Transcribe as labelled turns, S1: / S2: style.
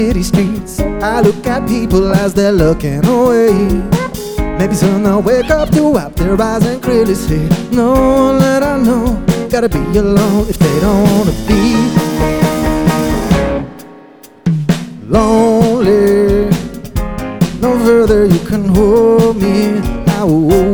S1: city streets. I look at people as they're looking away. Maybe soon they'll wake up to wipe their eyes and clearly see. No one that I know gotta be alone if they don't wanna be lonely. No further you can hold me. I will